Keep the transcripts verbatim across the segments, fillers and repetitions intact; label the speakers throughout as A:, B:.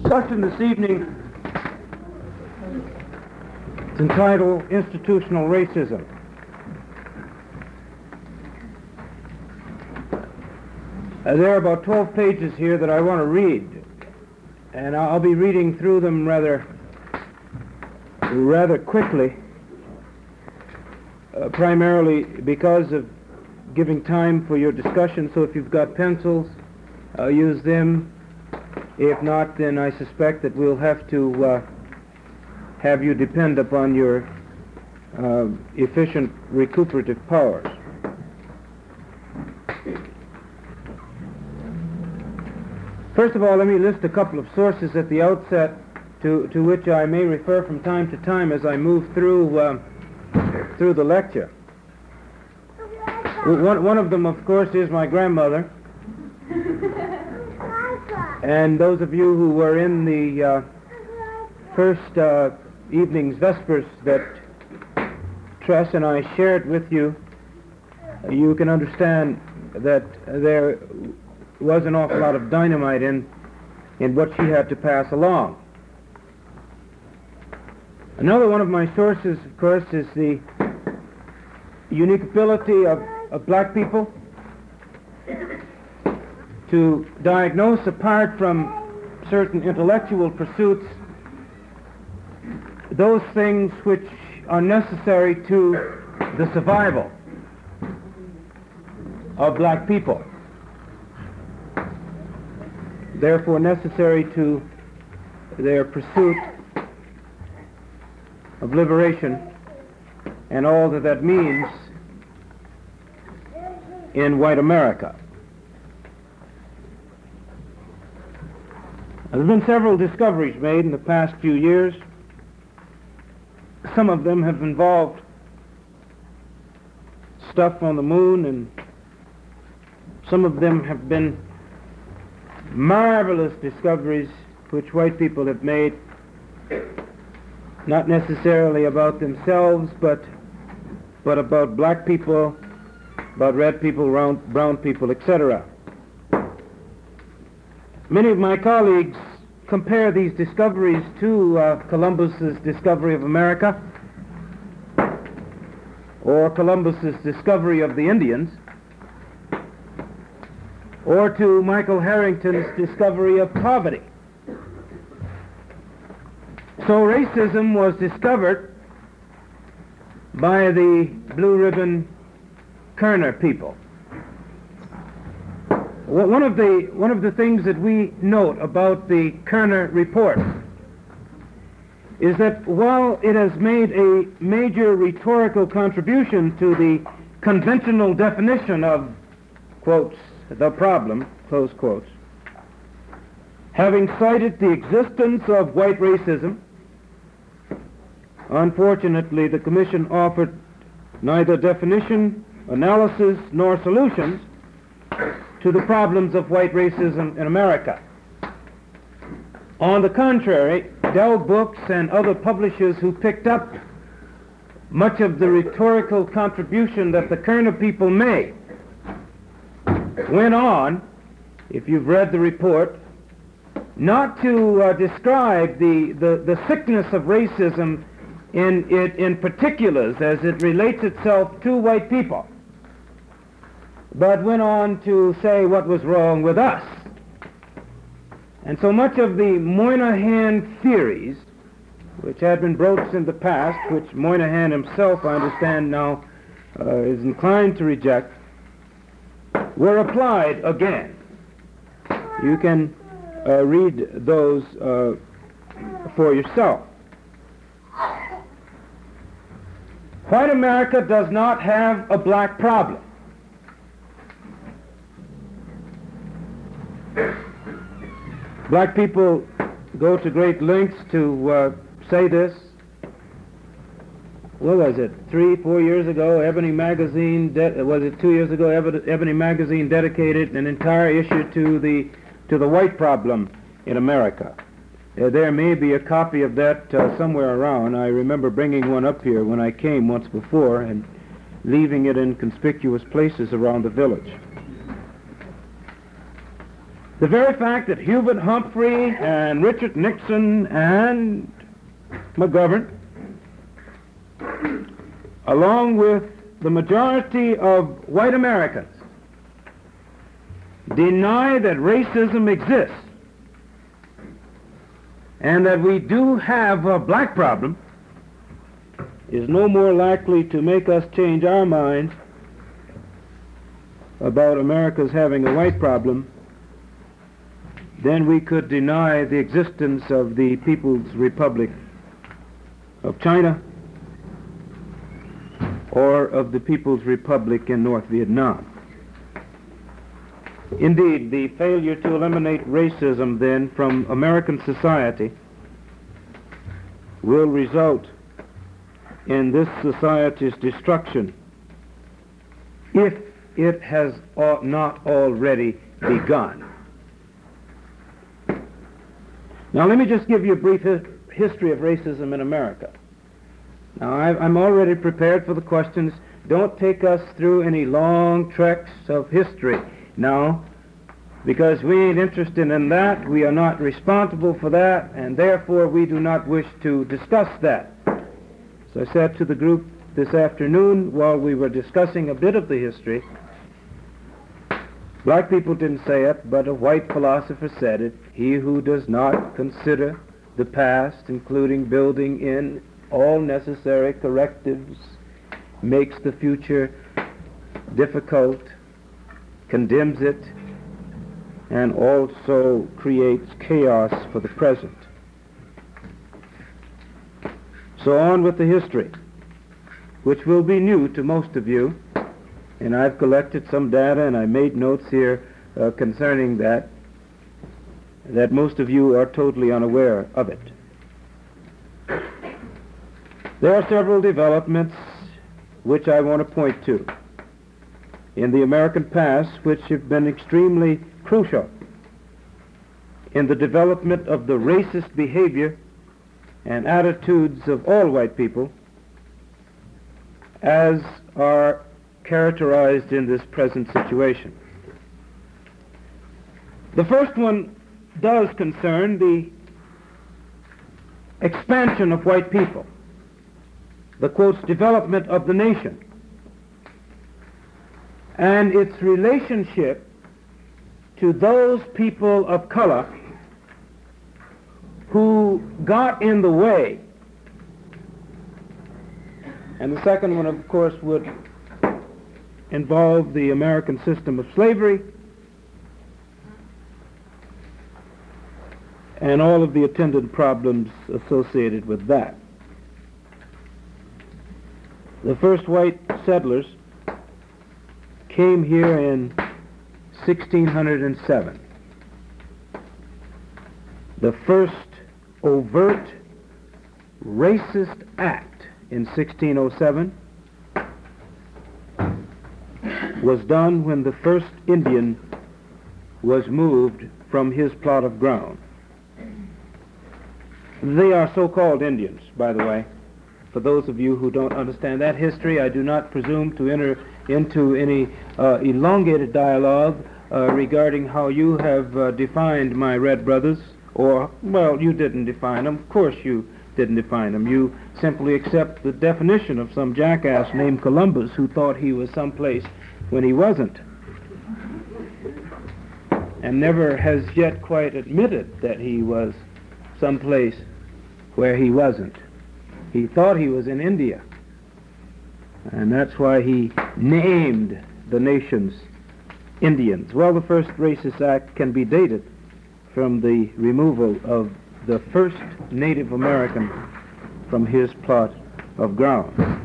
A: discussion this evening is entitled Institutional Racism. Uh, there are about twelve pages here that I want to read, and I'll be reading through them rather, rather quickly, uh, primarily because of giving time for your discussion. So if you've got pencils, uh, use them. If not, then I suspect that we'll have to uh, have you depend upon your uh, efficient recuperative powers. First of all, let me list a couple of sources at the outset to, to which I may refer from time to time as I move through, uh, through the lecture. One, one of them, of course, is my grandmother. And those of you who were in the uh, first uh, evening's Vespers that Tress and I shared with you, you can understand that there was an awful lot of dynamite in, in what she had to pass along. Another one of my sources, of course, is the unique ability of, of black people to diagnose, apart from certain intellectual pursuits, those things which are necessary to the survival of black people, therefore necessary to their pursuit of liberation and all that that means in white America. There have been several discoveries made in the past few years. Some of them have involved stuff on the moon, and some of them have been marvelous discoveries which white people have made, not necessarily about themselves, but but about black people, about red people, brown, brown people, et cetera. Many of my colleagues compare these discoveries to uh, Columbus's discovery of America, or Columbus's discovery of the Indians, or to Michael Harrington's discovery of poverty. So racism was discovered by the Blue Ribbon Kerner people. One of the one of the things that we note about the Kerner report is that while it has made a major rhetorical contribution to the conventional definition of, quotes, the problem, close quotes, having cited the existence of white racism, unfortunately the Commission offered neither definition, analysis, nor solutions to the problems of white racism in America. On the contrary, Dell Books and other publishers who picked up much of the rhetorical contribution that the Kerner people made went on, if you've read the report, not to uh, describe the, the, the sickness of racism in, it, in particulars as it relates itself to white people, but went on to say what was wrong with us. And so much of the Moynihan theories, which had been broached in the past, which Moynihan himself, I understand now, uh, is inclined to reject, were applied again. You can uh, read those uh, for yourself. White America does not have a black problem. Black people go to great lengths to uh, say this. What was it, three, four years ago, Ebony Magazine, de- was it two years ago, Eb- Ebony Magazine dedicated an entire issue to the, to the white problem in America. Uh, there may be a copy of that uh, somewhere around. I remember bringing one up here when I came once before and leaving it in conspicuous places around the village. The very fact that Hubert Humphrey and Richard Nixon and McGovern, along with the majority of white Americans, deny that racism exists and that we do have a black problem is no more likely to make us change our minds about America's having a white problem than we could deny the existence of the People's Republic of China or of the People's Republic in North Vietnam. Indeed, the failure to eliminate racism then from American society will result in this society's destruction if it has not already begun. Now let me just give you a brief hi- history of racism in America. Now I, I'm already prepared for the questions. Don't take us through any long treks of history now, because we ain't interested in that. We are not responsible for that, and therefore we do not wish to discuss that. So I said to the group this afternoon while we were discussing a bit of the history, black people didn't say it, but a white philosopher said it. He who does not consider the past, including building in all necessary correctives, makes the future difficult, condemns it, and also creates chaos for the present. So on with the history, which will be new to most of you, and I've collected some data and I made notes here uh, concerning that, that most of you are totally unaware of it. There are several developments which I want to point to in the American past which have been extremely crucial in the development of the racist behavior and attitudes of all white people as are characterized in this present situation. The first one does concern the expansion of white people, the quotes development of the nation, and its relationship to those people of color who got in the way. And the second one, of course, would involve the American system of slavery and all of the attendant problems associated with that. The first white settlers came here in sixteen oh seven. The first overt racist act in sixteen oh seven was done when the first Indian was moved from his plot of ground. They are so-called Indians, by the way. For those of you who don't understand that history, I do not presume to enter into any uh, elongated dialogue uh, regarding how you have uh, defined my red brothers, or, well, you didn't define them. Of course you didn't define them. You simply accept the definition of some jackass named Columbus who thought he was someplace when he wasn't, and never has yet quite admitted that he was someplace where he wasn't. He thought he was in India, and that's why he named the nations Indians. Well, the first racist act can be dated from the removal of the first Native American from his plot of ground.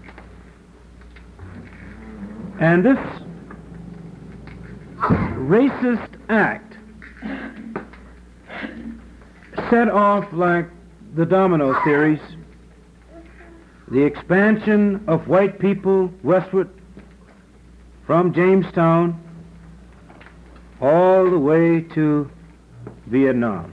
A: And this racist act set off, like the domino theories, the expansion of white people westward from Jamestown all the way to Vietnam.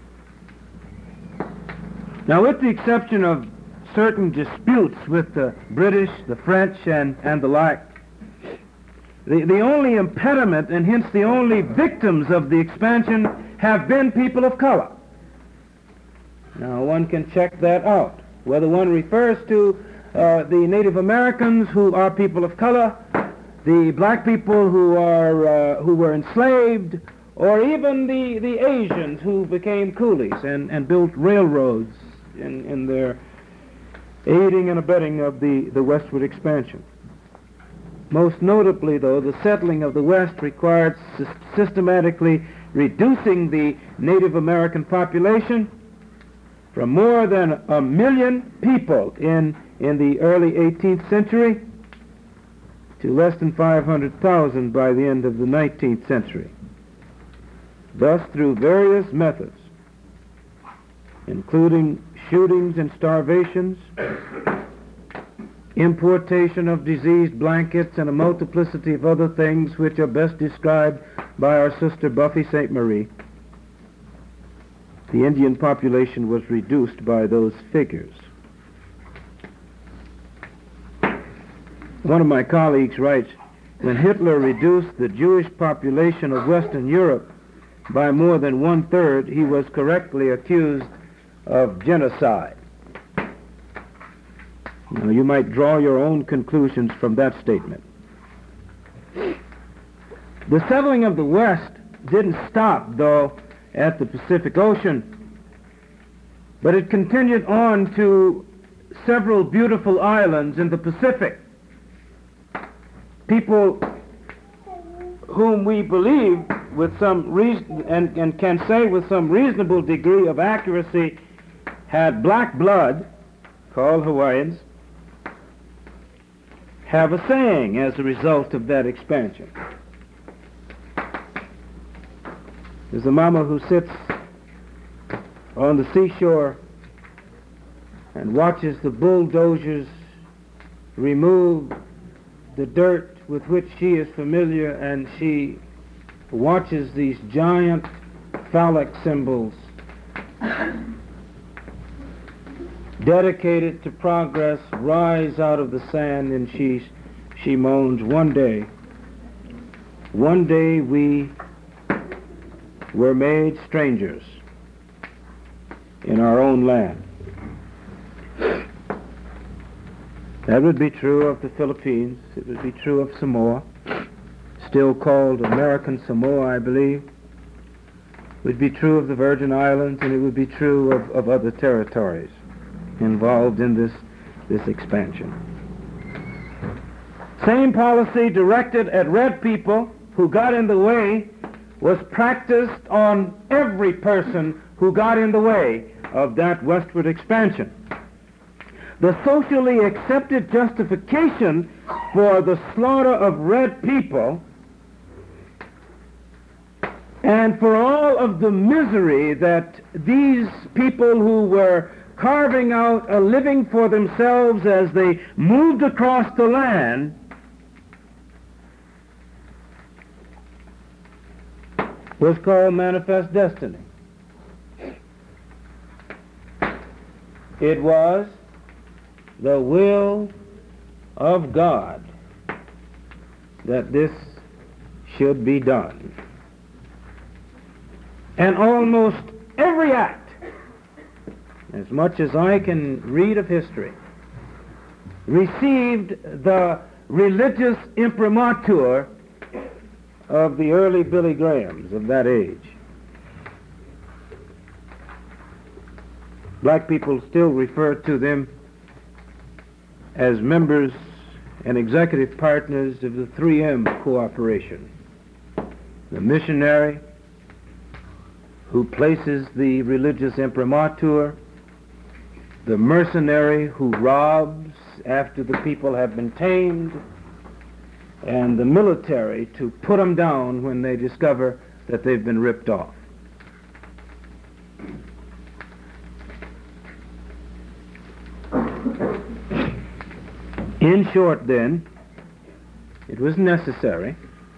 A: Now, with the exception of certain disputes with the British, the French, and, and the like, the, the only impediment and hence the only victims of the expansion have been people of color. Now one can check that out. Whether one refers to uh, the Native Americans who are people of color, the black people who are uh, who were enslaved, or even the, the Asians who became coolies and, and built railroads in, in their aiding and abetting of the, the westward expansion. Most notably, though, the settling of the West required sy- systematically reducing the Native American population from more than a million people in, in the early eighteenth century to less than five hundred thousand by the end of the nineteenth century. Thus, through various methods, including shootings and starvations, importation of diseased blankets, and a multiplicity of other things which are best described by our sister Buffy Sainte Marie, the Indian population was reduced by those figures. One of my colleagues writes, when Hitler reduced the Jewish population of Western Europe by more than one-third, he was correctly accused of genocide. Now, you might draw your own conclusions from that statement. The settling of the West didn't stop, though, at the Pacific Ocean, but it continued on to several beautiful islands in the Pacific. People whom we believe with some reason and, and can say with some reasonable degree of accuracy had black blood, called Hawaiians, have a saying as a result of that expansion. There's a mama who sits on the seashore and watches the bulldozers remove the dirt with which she is familiar, and she watches these giant phallic symbols dedicated to progress rise out of the sand, and she, she moans, one day, one day we were made strangers in our own land. That would be true of the Philippines. It would be true of Samoa, still called American Samoa, I believe. It would be true of the Virgin Islands, and it would be true of, of other territories involved in this, this expansion. Same policy directed at red people who got in the way was practiced on every person who got in the way of that westward expansion. The socially accepted justification for the slaughter of red people and for all of the misery that these people who were carving out a living for themselves as they moved across the land was called manifest destiny. It was the will of God that this should be done. And almost every act, as much as I can read of history, received the religious imprimatur of the early Billy Grahams of that age. Black people still refer to them as members and executive partners of the three M cooperation. The missionary who places the religious imprimatur, the mercenary who robs after the people have been tamed, and the military to put them down when they discover that they've been ripped off. In short, then, it was necessary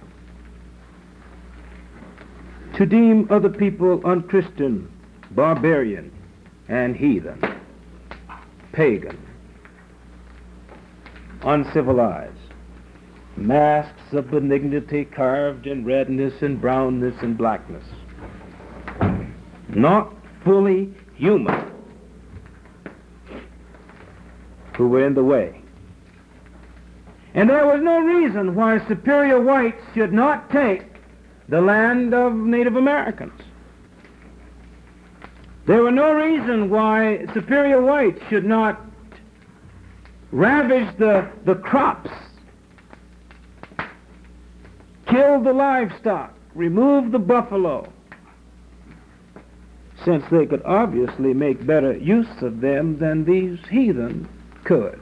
A: to deem other people unchristian, barbarian, and heathen, pagan, uncivilized. masks of benignity carved in redness and brownness and blackness. Not fully human, who were in the way. And there was no reason why superior whites should not take the land of Native Americans. There was no reason why superior whites should not ravage the, the crops, kill the livestock, remove the buffalo, since they could obviously make better use of them than these heathen could.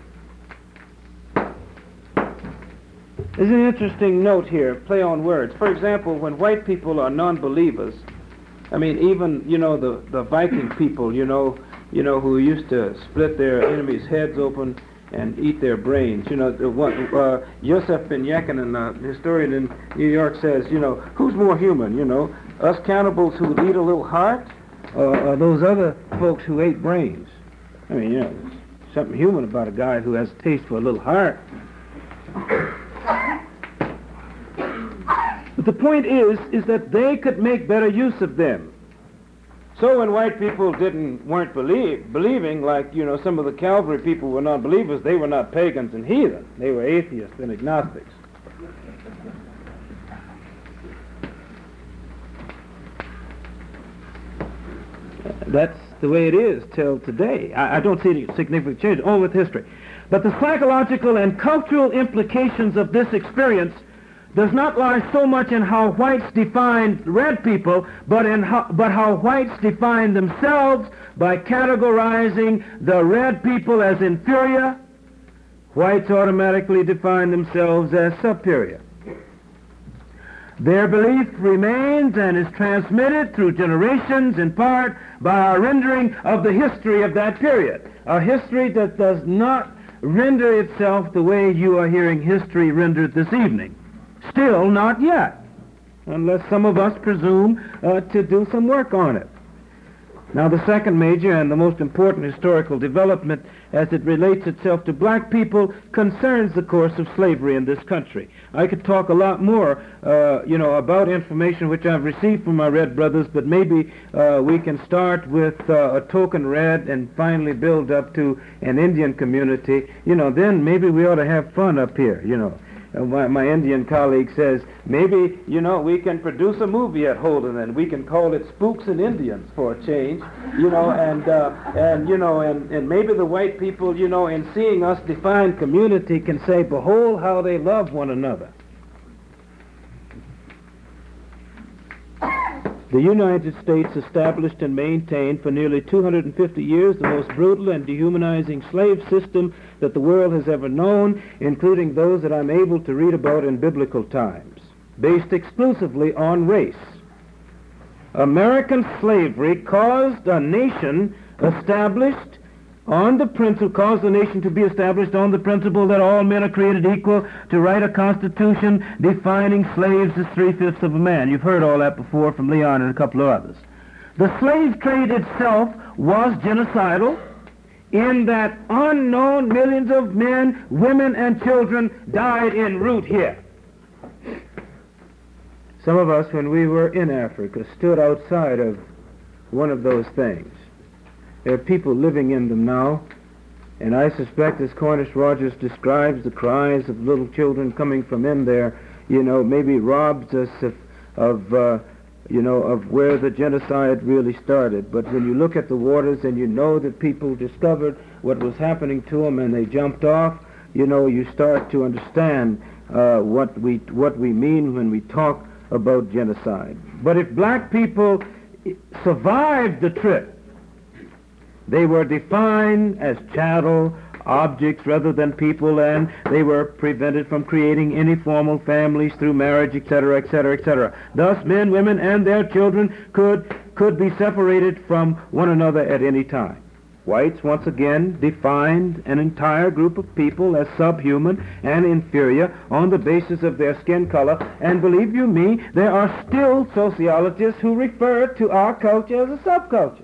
A: There's an interesting note here, play on words. For example, when white people are non-believers, I mean, even, you know, the, the Viking people, you know, you know, who used to split their enemies' heads open and eat their brains. You know, the one, uh, Joseph Ben Jekinen, a historian in New York, says, you know, who's more human, you know, us cannibals who eat a little heart, or, or those other folks who ate brains? I mean, you know, there's something human about a guy who has a taste for a little heart. But the point is, is that they could make better use of them. So when white people didn't, weren't believe, believing, like, you know, some of the Calvary people were non-believers, they were not pagans and heathen. They were atheists and agnostics. That's the way it is till today. I, I don't see any significant change, all with history. But the psychological and cultural implications of this experience does not lie so much in how whites defined red people, but in how, but how whites defined themselves by categorizing the red people as inferior. Whites automatically define themselves as superior. Their belief remains and is transmitted through generations in part by our rendering of the history of that period, a history that does not render itself the way you are hearing history rendered this evening. Still not yet, unless some of us presume uh, to do some work on it. Now, the second major and the most important historical development as it relates itself to black people concerns the course of slavery in this country. I could talk a lot more, uh, you know, about information which I've received from my red brothers, but maybe uh, we can start with uh, a token red and finally build up to an Indian community. You know, then maybe we ought to have fun up here, you know. Uh, my, my Indian colleague says, maybe, you know, we can produce a movie at Holden and we can call it Spooks and Indians for a change, you know, and, uh, and you know, and, and maybe the white people, you know, in seeing us define community can say, behold how they love one another. The United States established and maintained for nearly two hundred fifty years the most brutal and dehumanizing slave system that the world has ever known, including those that I'm able to read about in biblical times, based exclusively on race. American slavery caused a nation established on the principle, caused the nation to be established on the principle that all men are created equal, to write a constitution defining slaves as three-fifths of a man. You've heard all that before from Leon and a couple of others. The slave trade itself was genocidal in that unknown millions of men, women, and children died en route here. Some of us, when we were in Africa, stood outside of one of those things. There are people living in them now, and I suspect, as Cornish Rogers describes the cries of little children coming from in there, you know, maybe robs us of, of uh, you know, of where the genocide really started. But when you look at the waters and you know that people discovered what was happening to them and they jumped off, you know, you start to understand uh, what we what we mean when we talk about genocide. But if black people survived the trip, they were defined as chattel, objects rather than people, and they were prevented from creating any formal families through marriage, et cetera, et cetera, et cetera. Thus, men, women, and their children could, could be separated from one another at any time. Whites, once again, defined an entire group of people as subhuman and inferior on the basis of their skin color, and believe you me, there are still sociologists who refer to our culture as a subculture.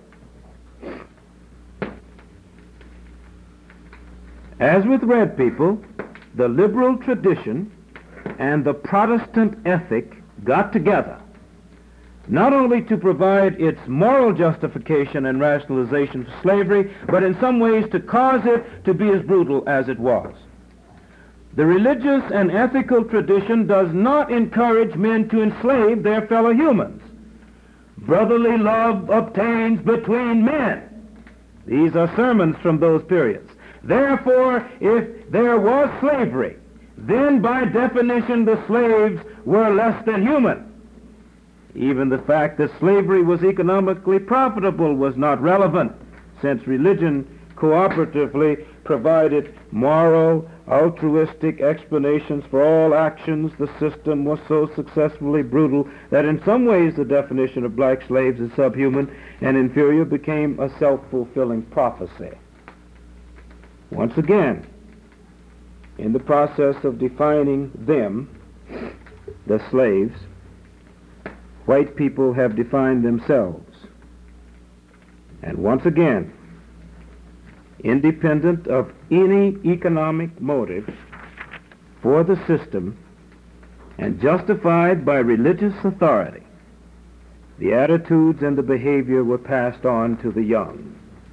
A: As with red people, the liberal tradition and the Protestant ethic got together, not only to provide its moral justification and rationalization for slavery, but in some ways to cause it to be as brutal as it was. The religious and ethical tradition does not encourage men to enslave their fellow humans. Brotherly love obtains between men. These are sermons from those periods. Therefore, if there was slavery, then by definition the slaves were less than human. Even the fact that slavery was economically profitable was not relevant, since religion cooperatively provided moral, altruistic explanations for all actions. The system was so successfully brutal that in some ways the definition of black slaves as subhuman and inferior became a self-fulfilling prophecy. Once again, in the process of defining them, the slaves, white people have defined themselves. And once again, independent of any economic motive for the system and justified by religious authority, the attitudes and the behavior were passed on to the young.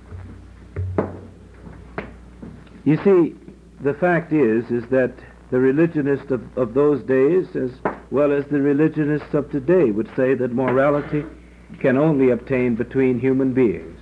A: You see, the fact is, is that the religionists of, of those days, as well as the religionists of today, would say that morality can only obtain between human beings.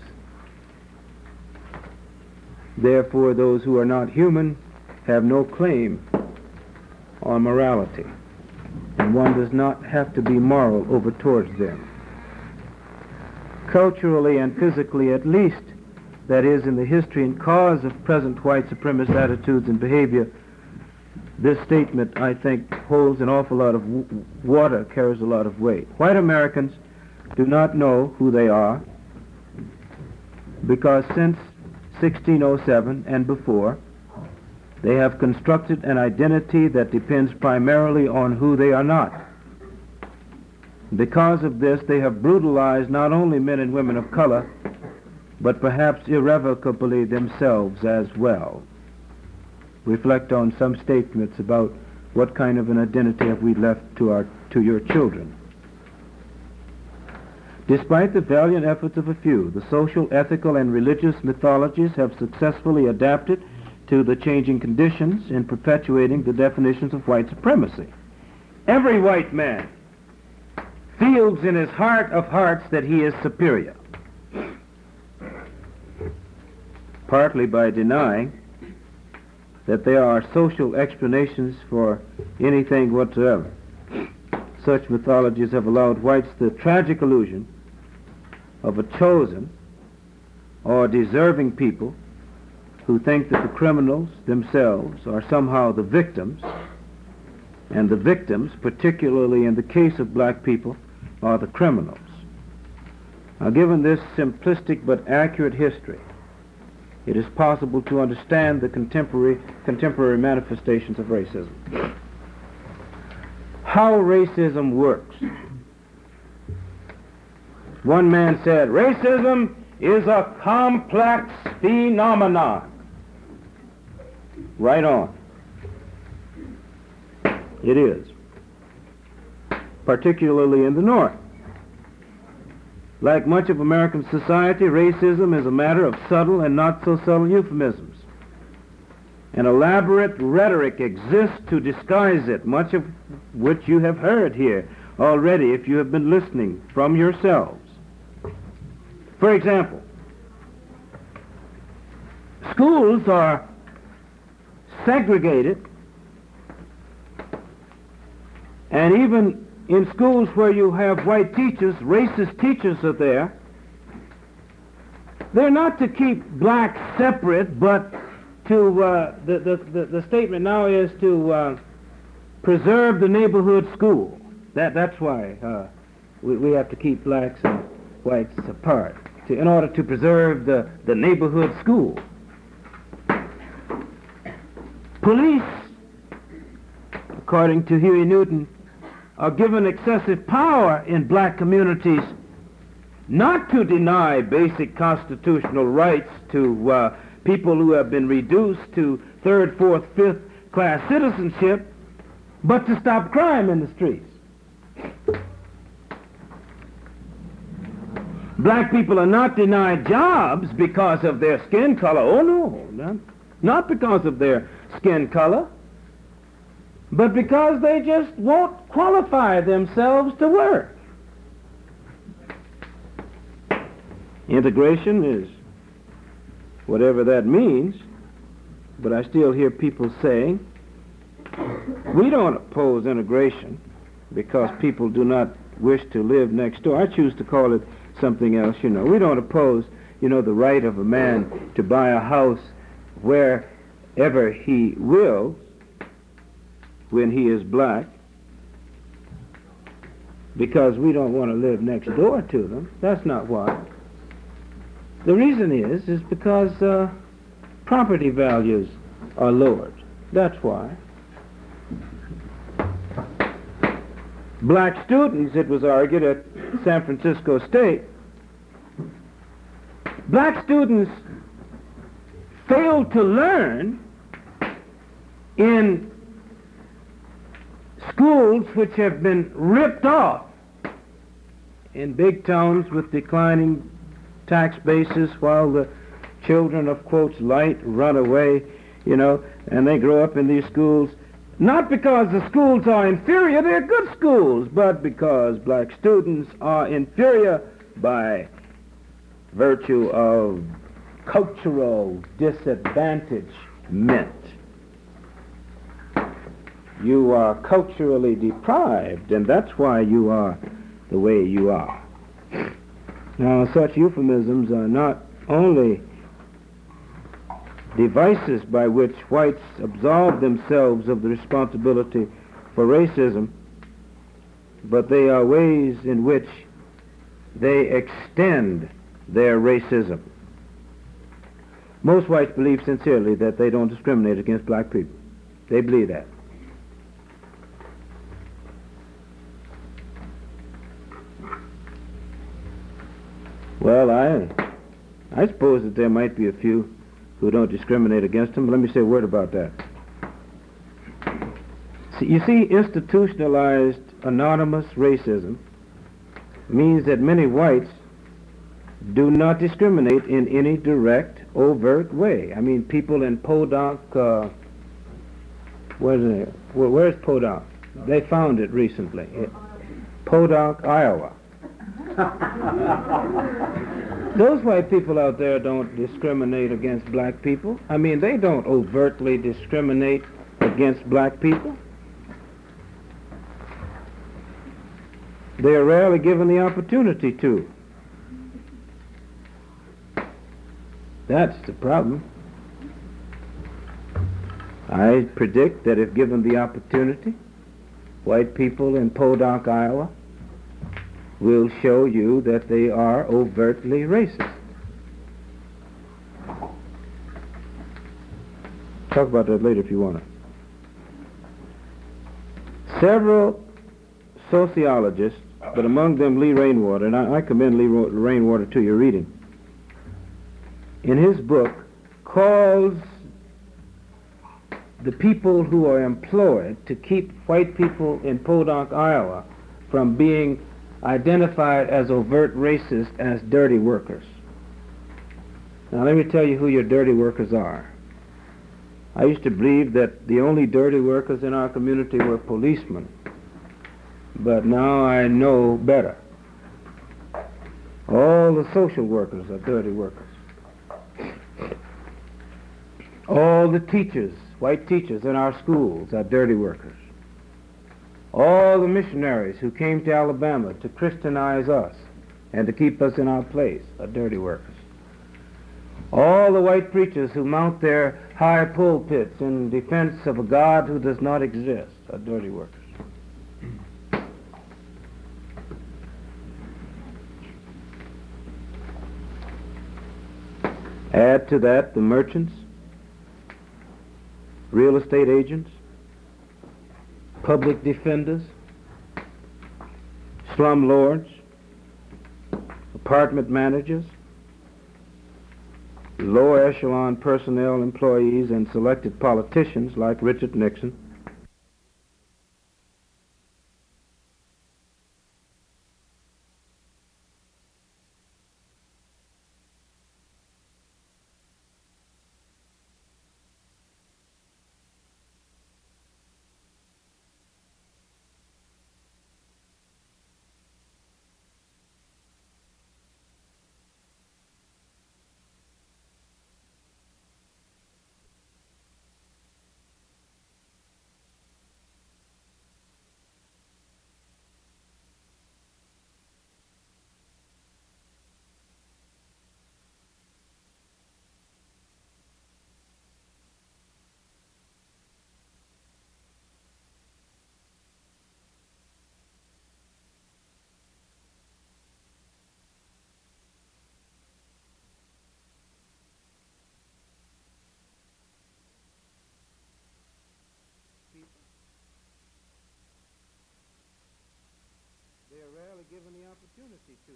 A: Therefore, those who are not human have no claim on morality, and one does not have to be moral over towards them. Culturally and physically, at least, that is, in the history and cause of present white supremacist attitudes and behavior, this statement, I think, holds an awful lot of w- water, carries a lot of weight. White Americans do not know who they are, because since sixteen oh seven and before, they have constructed an identity that depends primarily on who they are not. Because of this, they have brutalized not only men and women of color, but perhaps irrevocably themselves as well. Reflect on some statements about what kind of an identity have we left to our to your children. Despite the valiant efforts of a few, the social, ethical, and religious mythologies have successfully adapted to the changing conditions in perpetuating the definitions of white supremacy. Every white man feels in his heart of hearts that he is superior, partly by denying that there are social explanations for anything whatsoever. Such mythologies have allowed whites the tragic illusion of a chosen or deserving people who think that the criminals themselves are somehow the victims, and the victims, particularly in the case of black people, are the criminals. Now, given this simplistic but accurate history, it is possible to understand the contemporary contemporary manifestations of racism. How racism works. One man said, racism is a complex phenomenon. Right on. It is. Particularly in the North. Like much of American society, racism is a matter of subtle and not so subtle euphemisms. An elaborate rhetoric exists to disguise it, much of which you have heard here already if you have been listening from yourselves. For example, schools are segregated, and even in schools where you have white teachers, racist teachers are there. They're not to keep blacks separate, but to, uh, the, the, the, the statement now is to uh, preserve the neighborhood school. That, that's why uh, we, we have to keep blacks and whites apart, to, in order to preserve the, the neighborhood school. Police, according to Huey Newton, are given excessive power in black communities not to deny basic constitutional rights to uh, people who have been reduced to third, fourth, fifth class citizenship, but to stop crime in the streets. Black people are not denied jobs because of their skin color. Oh, no, not, not because of their skin color, but because they just won't qualify themselves to work. Integration is whatever that means, but I still hear people saying, we don't oppose integration because people do not wish to live next door. I choose to call it something else, you know. We don't oppose, you know, the right of a man to buy a house wherever he wills when he is black, because we don't want to live next door to them. That's not why. The reason is, is because uh, property values are lowered. That's why. Black students, it was argued at San Francisco State, black students fail to learn in schools which have been ripped off in big towns with declining tax bases, while the children of, quotes, light run away, you know, and they grow up in these schools, not because the schools are inferior, they're good schools, but because black students are inferior by virtue of cultural disadvantagement. You are culturally deprived, and that's why you are the way you are. Now, such euphemisms are not only devices by which whites absolve themselves of the responsibility for racism, but they are ways in which they extend their racism. Most whites believe sincerely that they don't discriminate against black people. They believe that. Well, I, I suppose that there might be a few who don't discriminate against them. But let me say a word about that. See, you see, institutionalized anonymous racism means that many whites do not discriminate in any direct, overt way. I mean, people in Podunk, uh, where's it? Where, where's Podunk? They found it recently. It, Podunk, Iowa. Those white people out there don't discriminate against black people. I mean, they don't overtly discriminate against black people. They are rarely given the opportunity to. That's the problem. I predict that if given the opportunity, white people in Podunk, Iowa, will show you that they are overtly racist. Talk about that later if you want to. Several sociologists, but among them Lee Rainwater, and I, I commend Lee Rainwater to your reading, in his book calls the people who are employed to keep white people in Podunk, Iowa from being identified as overt racists as dirty workers. Now let me tell you who your dirty workers are. I used to believe that the only dirty workers in our community were policemen, but now I know better. All the social workers are dirty workers. All the teachers, white teachers in our schools are dirty workers. All the missionaries who came to Alabama to Christianize us and to keep us in our place are dirty workers. All the white preachers who mount their high pulpits in defense of a God who does not exist are dirty workers. Add to that the merchants, real estate agents, public defenders, slum lords, apartment managers, lower echelon personnel employees, and selected politicians like Richard Nixon, given the opportunity to.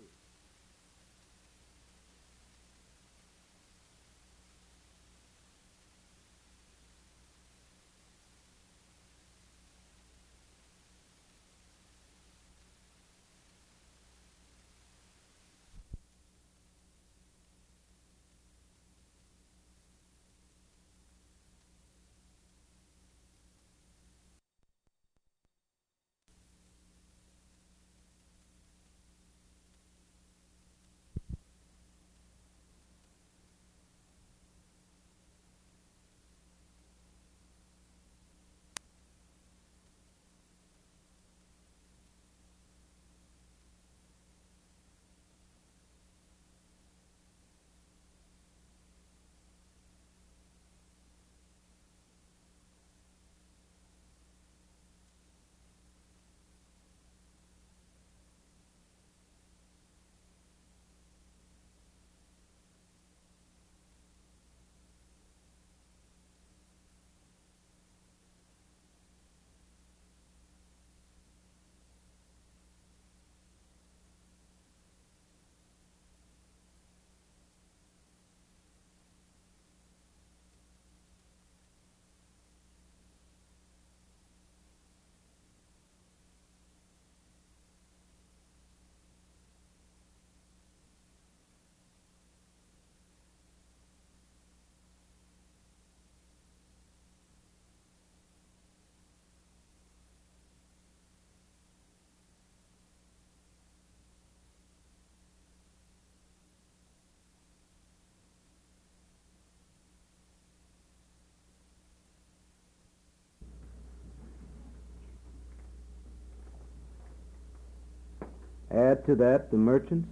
A: Add to that the merchants,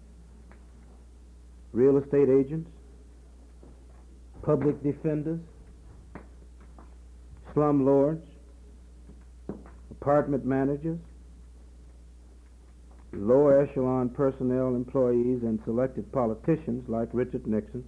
A: real estate agents, public defenders, slum lords, apartment managers, lower echelon personnel employees, and selected politicians like Richard Nixon,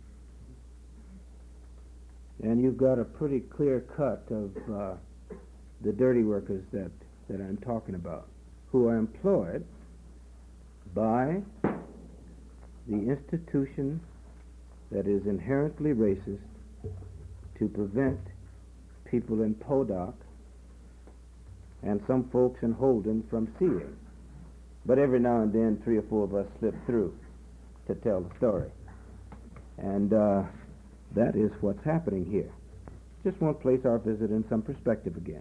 A: and you've got a pretty clear cut of uh, the dirty workers that, that I'm talking about, who are employed by the institution that is inherently racist to prevent people in Podok and some folks in Holden from seeing. But every now and then, three or four of us slip through to tell the story. And uh, that is what's happening here. Just want to place our visit in some perspective again.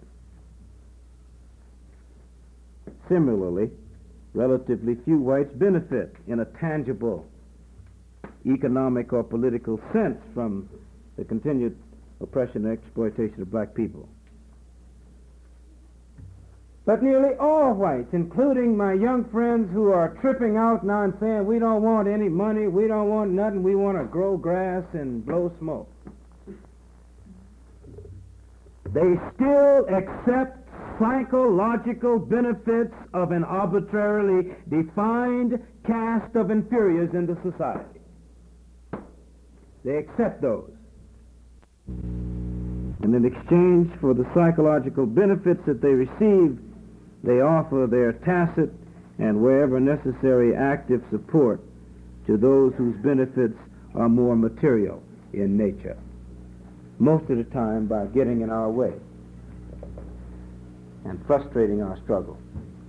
A: Similarly, relatively few whites benefit in a tangible economic or political sense from the continued oppression and exploitation of black people. But nearly all whites, including my young friends who are tripping out now and saying, we don't want any money, we don't want nothing, we want to grow grass and blow smoke, they still accept psychological benefits of an arbitrarily defined caste of inferiors in the society. They accept those. And in exchange for the psychological benefits that they receive, they offer their tacit and wherever necessary active support to those whose benefits are more material in nature, most of the time by getting in our way and frustrating our struggle.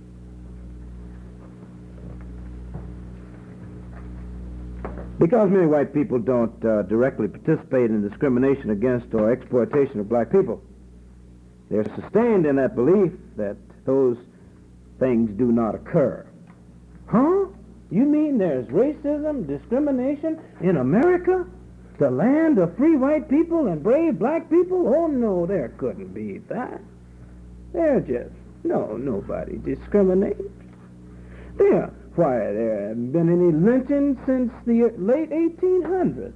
A: Because many white people don't uh, directly participate in discrimination against or exploitation of black people, they're sustained in that belief that those things do not occur. Huh? You mean there's racism, discrimination in America? The land of free white people and brave black people? Oh, no, there couldn't be that. They're just, no, nobody discriminates. There, why, there haven't been any lynchings since the late eighteen hundreds.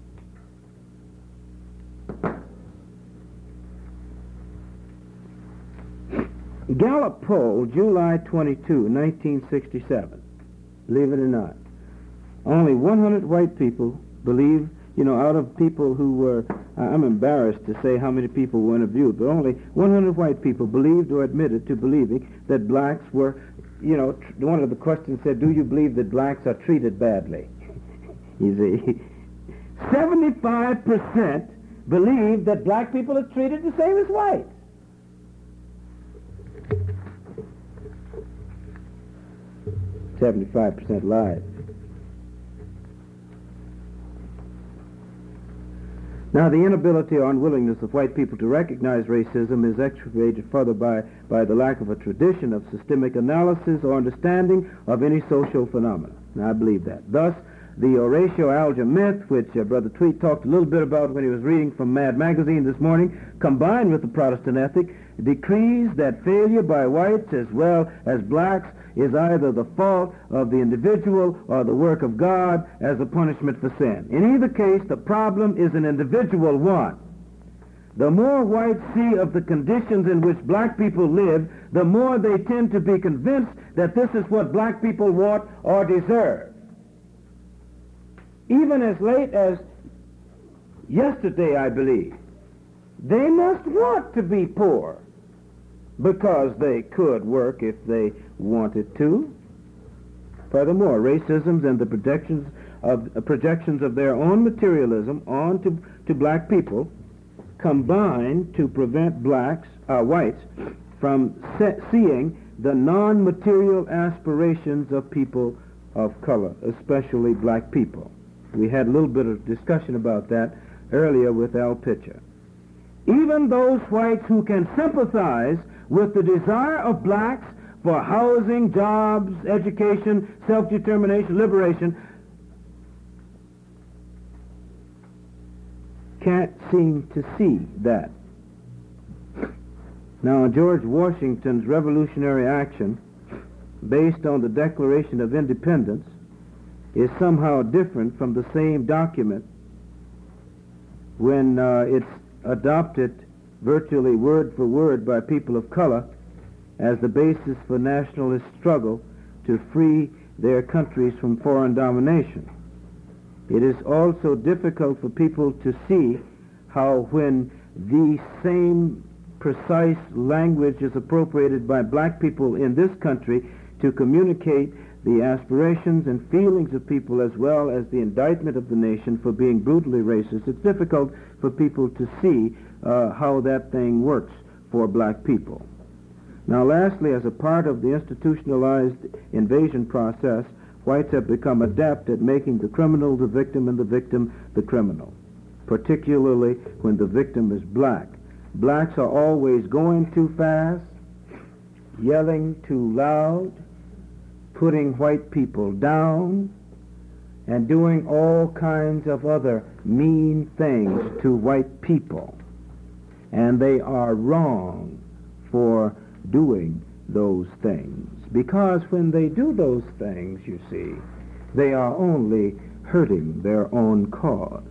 A: Gallup poll, July twenty-second, nineteen sixty-seven. Believe it or not. Only one hundred white people believe, you know, out of people who were, I'm embarrassed to say how many people were interviewed, but only one hundred white people believed or admitted to believing that blacks were you know, tr- one of the questions said, do you believe that blacks are treated badly? You see, seventy-five percent believe that black people are treated the same as whites. seventy-five percent lied. Now, the inability or unwillingness of white people to recognize racism is aggravated further by, by the lack of a tradition of systemic analysis or understanding of any social phenomena. Now, I believe that. Thus, the Horatio Alger myth, which uh, Brother Tweet talked a little bit about when he was reading from Mad Magazine this morning, combined with the Protestant ethic, decrees that failure by whites as well as blacks is either the fault of the individual or the work of God as a punishment for sin. In either case, the problem is an individual one. The more whites see of the conditions in which black people live, the more they tend to be convinced that this is what black people want or deserve. Even as late as yesterday, I believe, they must want to be poor because they could work if they wanted to. Furthermore, racism and the projections of, uh, projections of their own materialism onto to black people combine to prevent blacks, uh, whites, from se- seeing the non-material aspirations of people of color, especially black people. We had a little bit of discussion about that earlier with Al Pitcher. Even those whites who can sympathize with the desire of blacks for housing, jobs, education, self-determination, liberation, can't seem to see that. Now, George Washington's revolutionary action, based on the Declaration of Independence, is somehow different from the same document when uh, it's adopted virtually word for word by people of color as the basis for nationalist struggle to free their countries from foreign domination. It is also difficult for people to see how when the same precise language is appropriated by black people in this country to communicate the aspirations and feelings of people as well as the indictment of the nation for being brutally racist, it's difficult for people to see uh, how that thing works for black people. Now, lastly, as a part of the institutionalized invasion process, whites have become adept at making the criminal the victim and the victim the criminal, particularly when the victim is black. Blacks are always going too fast, yelling too loud, putting white people down, and doing all kinds of other mean things to white people. And they are wrong for doing those things, because when they do those things, you see, they are only hurting their own cause.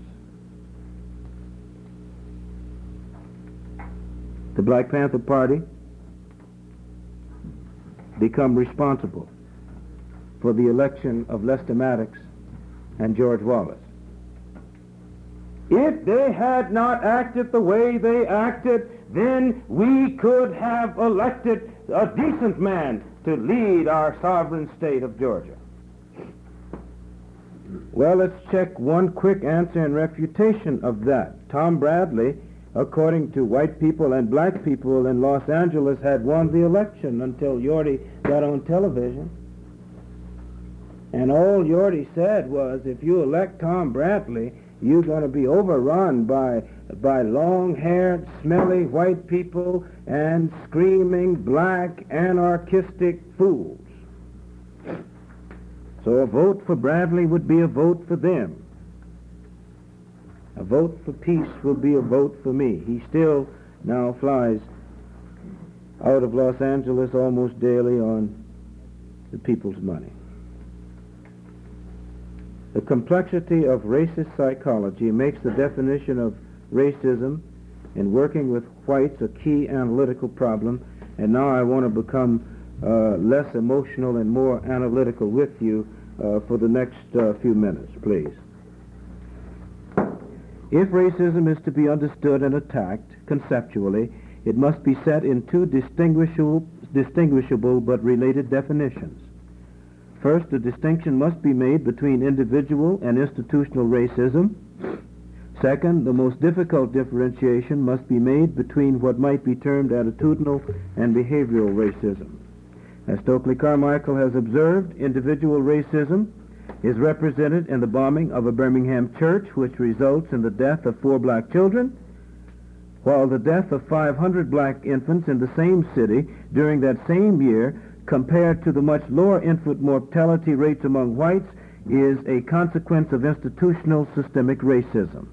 A: The Black Panther Party become responsible for the election of Lester Maddox and George Wallace. If they had not acted the way they acted, then we could have elected a decent man to lead our sovereign state of Georgia. Well, let's check one quick answer in refutation of that. Tom Bradley, according to white people and black people in Los Angeles, had won the election until Yorty got on television. And all Yorty said was, if you elect Tom Bradley, you're going to be overrun by by long-haired, smelly white people and screaming black anarchistic fools. So a vote for Bradley would be a vote for them. A vote for peace will be a vote for me. He still now flies out of Los Angeles almost daily on the people's money. The complexity of racist psychology makes the definition of racism in working with whites a key analytical problem, and now I want to become uh, less emotional and more analytical with you uh, for the next uh, few minutes, please. If racism is to be understood and attacked conceptually, it must be set in two distinguishable, indistinguishable but related definitions. First, a distinction must be made between individual and institutional racism. Second, the most difficult differentiation must be made between what might be termed attitudinal and behavioral racism. As Stokely Carmichael has observed, individual racism is represented in the bombing of a Birmingham church, which results in the death of four black children, while the death of five hundred black infants in the same city during that same year, compared to the much lower infant mortality rates among whites, is a consequence of institutional systemic racism.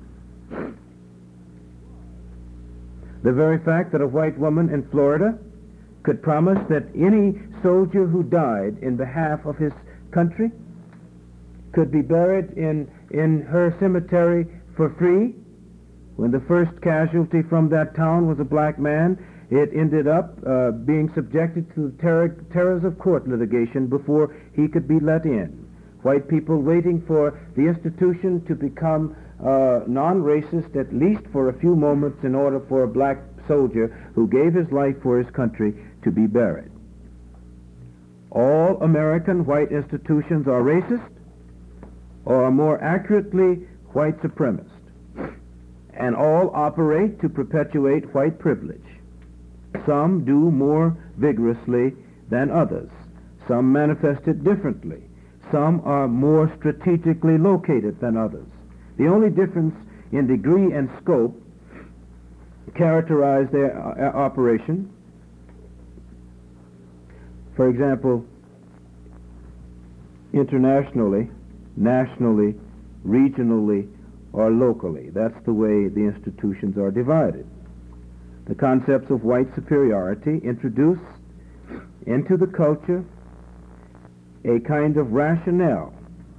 A: The very fact that a white woman in Florida could promise that any soldier who died in behalf of his country could be buried in, in her cemetery for free, when the first casualty from that town was a black man, it ended up uh, being subjected to the ter- terrors of court litigation before he could be let in. White people waiting for the institution to become uh, non-racist, at least for a few moments, in order for a black soldier who gave his life for his country to be buried. All American white institutions are racist, or more accurately, white supremacist, and all operate to perpetuate white privilege. Some do more vigorously than others. Some manifest it differently. Some are more strategically located than others. The only difference in degree and scope characterize their uh, operation. For example, internationally, nationally, regionally, or locally. That's the way the institutions are divided. The concepts of white superiority introduce into the culture a kind of rationale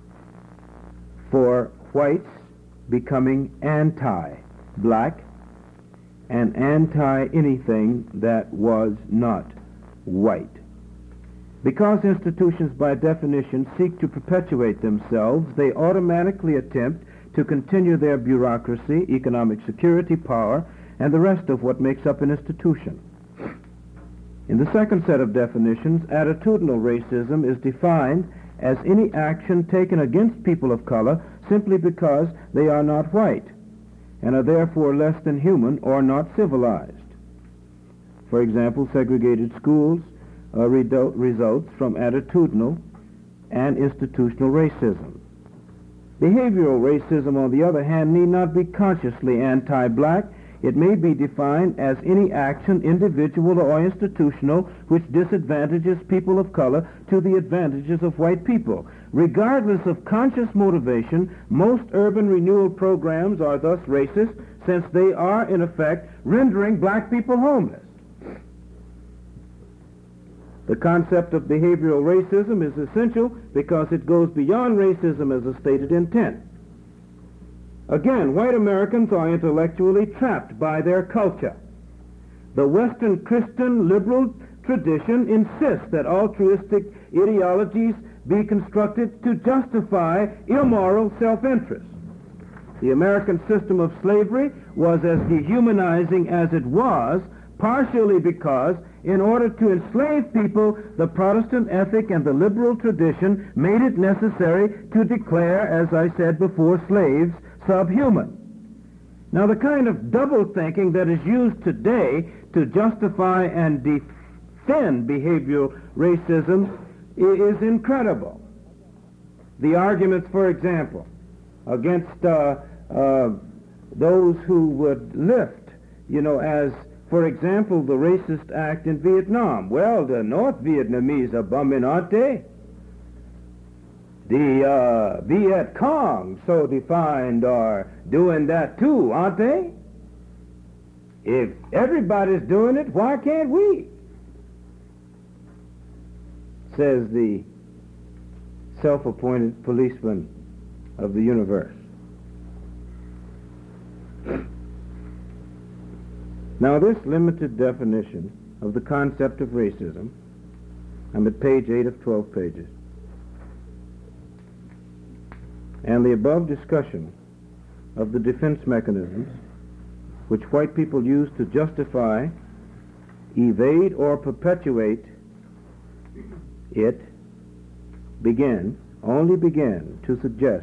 A: for whites becoming anti-black and anti-anything that was not white. Because institutions by definition seek to perpetuate themselves, they automatically attempt to continue their bureaucracy, economic security, power, and the rest of what makes up an institution. In the second set of definitions, attitudinal racism is defined as any action taken against people of color simply because they are not white and are therefore less than human or not civilized. For example, segregated schools uh, redu- results from attitudinal and institutional racism. Behavioral racism, on the other hand, need not be consciously anti-black. It may be defined as any action, individual or institutional, which disadvantages people of color to the advantages of white people. Regardless of conscious motivation, most urban renewal programs are thus racist, since they are, in effect, rendering black people homeless. The concept of behavioral racism is essential because it goes beyond racism as a stated intent. Again, white Americans are intellectually trapped by their culture. The Western Christian liberal tradition insists that altruistic ideologies be constructed to justify immoral self-interest. The American system of slavery was as dehumanizing as it was, partially because in order to enslave people, the Protestant ethic and the liberal tradition made it necessary to declare, as I said before, slaves subhuman. Now, the kind of double thinking that is used today to justify and defend behavioral racism is incredible. The arguments, for example, against uh, uh, those who would lift, you know, as, for example, the racist act in Vietnam. Well, the North Vietnamese are bumming, aren't they? The uh, Viet Cong, so defined, are doing that too, aren't they? If everybody's doing it, why can't we? Says the self-appointed policeman of the universe. Now, this limited definition of the concept of racism, I'm at page eight of twelve pages, and the above discussion of the defense mechanisms which white people use to justify, evade, or perpetuate it begin, only begin, to suggest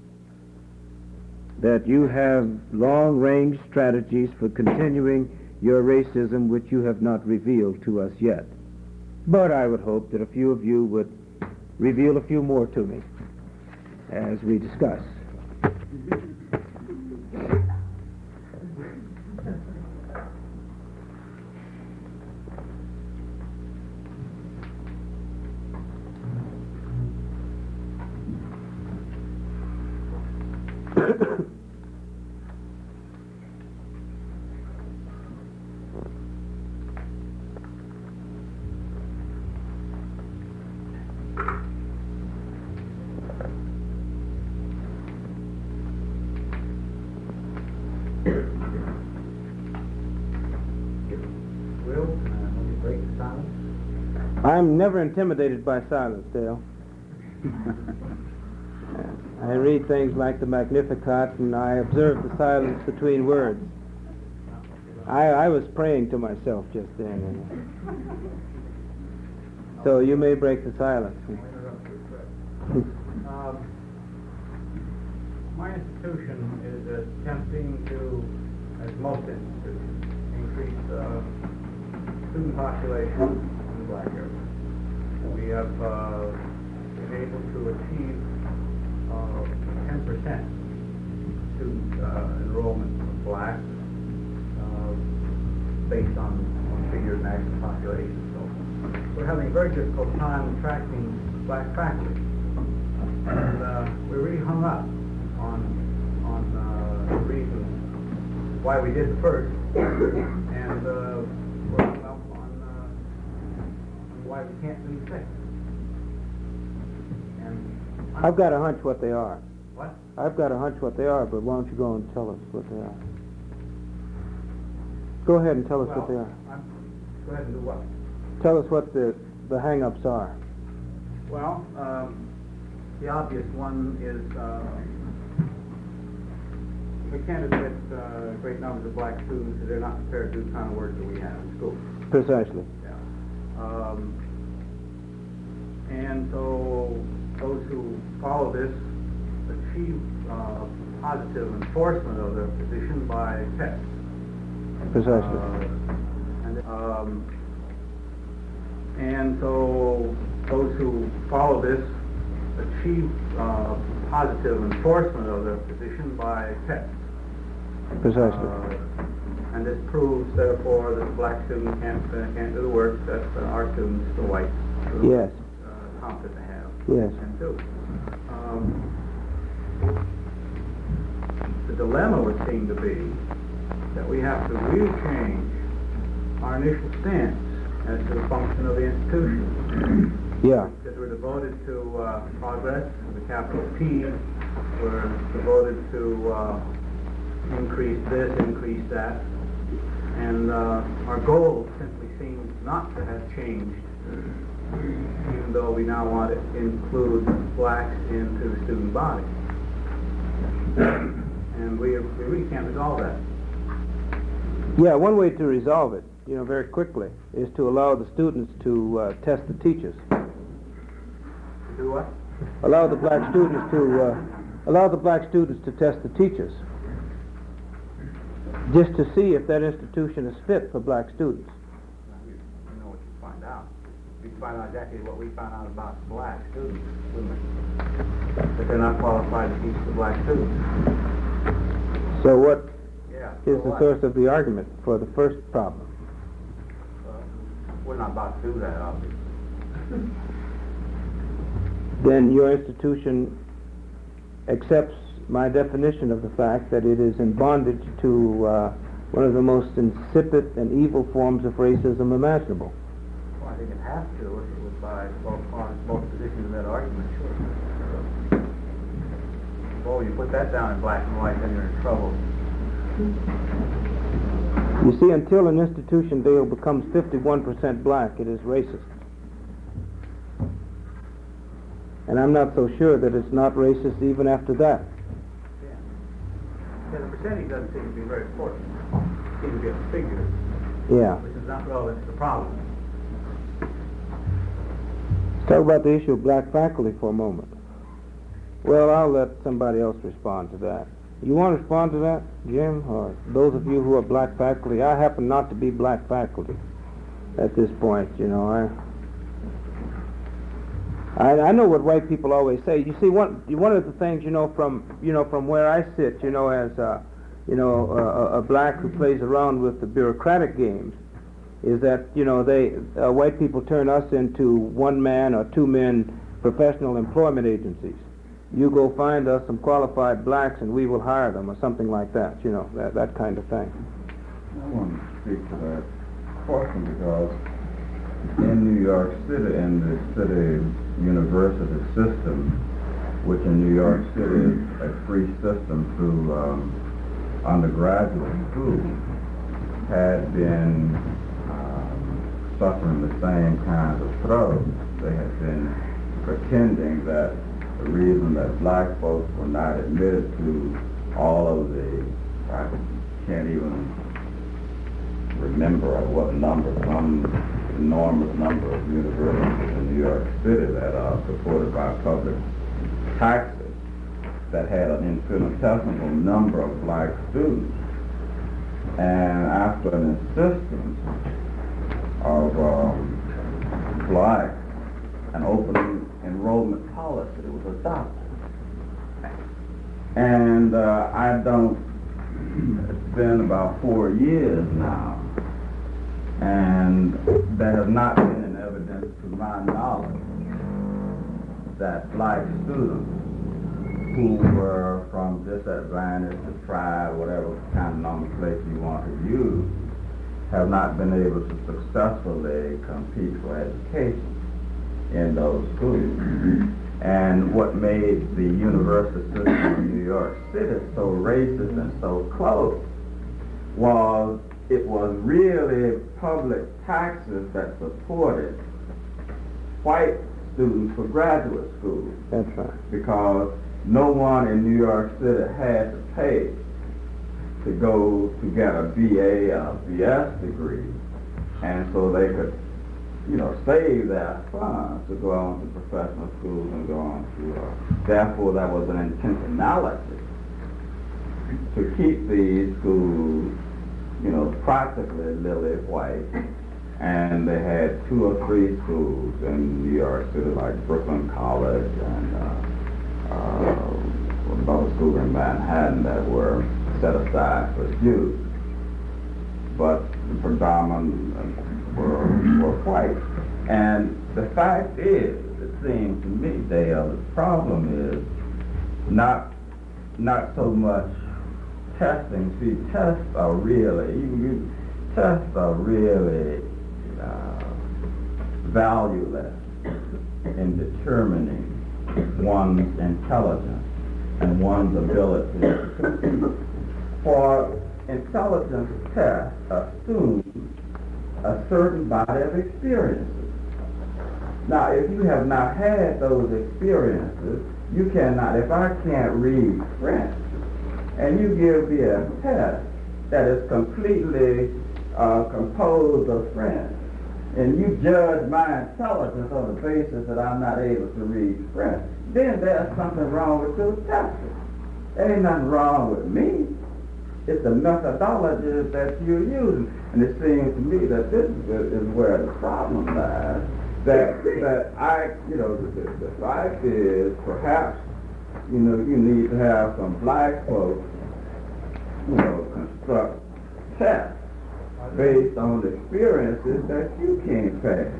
A: that you have long-range strategies for continuing your racism which you have not revealed to us yet. But I would hope that a few of you would reveal a few more to me as we discuss. I'm never intimidated by silence, Dale. I read things like the Magnificat and I observe the silence between words. I, I was praying to myself just then. So you may break the silence.
B: um, my institution is attempting to, as most institutions, increase uh, student population in black areas. We have uh, been able to achieve uh, ten percent student uh, enrollment of blacks uh, based on, on figures national population. So we're having a very difficult time attracting black faculty. And uh, we're really hung up on, on uh, the reasons why we did first, and uh, we're hung up on, uh, on why we can't do second. And
A: I've got a hunch what they are.
B: What?
A: I've got a hunch what they are, but why don't you go and tell us what they are? Go ahead and tell us
B: well,
A: what they are.
B: I'm, go ahead and do what?
A: Tell us what the, the hang-ups are.
B: Well, um, the obvious one is uh, we can't admit uh, great numbers of black students because they're not prepared to do the kind of work that we have in school.
A: Precisely.
B: Yeah. Um, and so those who follow this achieve uh, positive enforcement of their position by tests.
A: Precisely.
B: Uh, and, um, and so those who follow this achieve uh, positive enforcement of their position by tests.
A: Precisely.
B: Uh, and this proves, therefore, that the black student can't, uh, can't do the work that uh, our students, the whites,
A: yes.
B: uh, competent to have
A: yes.
B: and do. Um, the dilemma would seem to be that we have to really change our initial stance as to the function of the institution.
A: Yeah.
B: Because we're devoted to uh, progress with a capital P. We're devoted to uh, increase this, increase that. And uh, our goal simply seems not to have changed, even though we now want to include blacks into the student body. And we, we really can't resolve that.
A: Yeah, one way to resolve it, you know, very quickly, is to allow the students to uh, test the teachers.
B: Do what?
A: Allow the black students to uh, allow the black students to test the teachers, just to see if that institution is fit for black students.
B: You know what you find out. You find out exactly what we found out about black students, wouldn't we? That they're not qualified to teach the black students.
A: So what
B: Yeah.
A: is
B: so
A: the
B: what?
A: source of the argument for the first problem?
B: Well, we're not about to do that, obviously.
A: Then your institution accepts my definition of the fact that it is in bondage to uh, one of the most insipid and evil forms of racism imaginable.
B: Well, I think it has to, if it was by both parties, both positions in that argument, sure. Well, you put that down in black and white, then you're in trouble.
A: You see, until an institution, Dale, becomes fifty-one percent black, it is racist. And I'm not so sure that it's not racist even after that.
B: Yeah. Yeah, the percentage doesn't seem to be very important. It seems to be a figure,
A: Yeah.
B: which is not relevant to the problem.
A: Talk about the issue of black faculty for a moment. Well, I'll let somebody else respond to that. You want to respond to that, Jim, or those of you who are black faculty? I happen not to be black faculty at this point, you know. I, I, I know what white people always say. You see, one one of the things, you know, from you know from where I sit, you know, as uh, you know a, a black who plays around with the bureaucratic games, is that you know they uh, white people turn us into one man or two men professional employment agencies. You go find us some qualified blacks and we will hire them, or something like that, you know, that, that kind of thing.
C: I want to speak to that question because in New York City, in the city university system, which in New York City is a free system through um, undergraduate school, had been um, suffering the same kinds of throes. They had been pretending that the reason that black folks were not admitted to all of the, I can't even remember at what number, some enormous number of universities in New York City that are supported by public taxes that had an infinitesimal number of black students. And after an insistence of um, black, an opening enrollment policy was adopted. And uh, I don't, it's been about four years now, and there has not been an evidence to my knowledge that black students who were from disadvantaged, deprived, whatever kind of nomenclature you want to use, have not been able to successfully compete for education in those schools. And what made the university system in New York City so racist and so closed was it was really public taxes that supported white students for graduate school.
A: That's right. Because
C: no one in New York City had to pay to go to get a B A and a B S degree, and so they could you know, save their funds to go on to professional schools and go on to, uh, therefore there was an intentionality to keep these schools, you know, practically lily white. And they had two or three schools in New York City, like Brooklyn College and uh, uh, another school in Manhattan that were set aside for Jews. But the predominant were, were white. And the fact is, it seems to me, Dale, the problem is not not so much testing. See, tests are really, you, you, tests are really uh, valueless in determining one's intelligence and one's ability to compete. For intelligence tests assume a certain body of experiences. Now, if you have not had those experiences, you cannot, if I can't read French, and you give me a test that is completely uh, composed of French, and you judge my intelligence on the basis that I'm not able to read French, then there's something wrong with your testing. There ain't nothing wrong with me. It's the methodology that you're using. And it seems to me that this is where the problem lies. That, that I, you know, the, the fact is perhaps, you know, you need to have some black folks, you know, construct tests based on the experiences that you can't pass.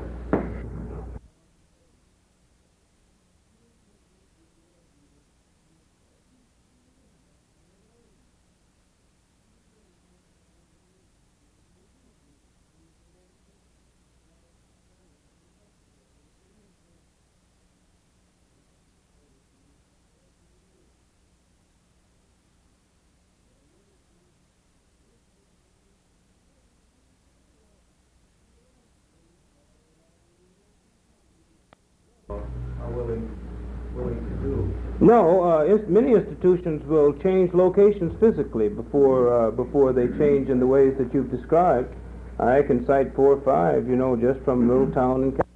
B: Are willing, willing to do.
A: No, uh, is, many institutions will change locations physically before uh, before they change in the ways that you've described. I can cite four or five, you know, just from a little town in